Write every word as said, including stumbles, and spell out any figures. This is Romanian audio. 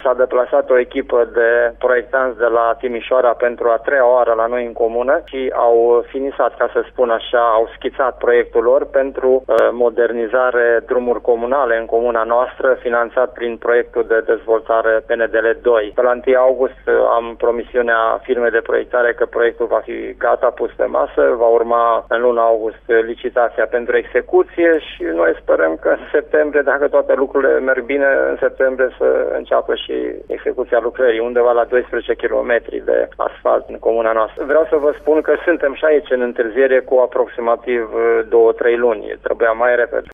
S-a deplasat o echipă de proiectanți de la Timișoara pentru a treia oară la noi în comună și au finisat, ca să spun așa, au schițat proiectul lor pentru uh, modernizare drumuri comunale în comuna noastră, finanțat prin proiectul de dezvoltare P N D L doi. Pe la întâi august uh, am promisiunea firmei de proiectare că proiectul va fi gata, pus pe masă, va urma în luna august licitația pentru execuție și noi sperăm că în septembrie, dacă toate lucrurile merg bine, în septembrie să înceapă și execuția lucrării, undeva la doisprezece kilometri de asfalt în comuna noastră. Vreau să vă spun că suntem și aici în întârziere cu aproximativ două trei luni. Trebuia mai repede.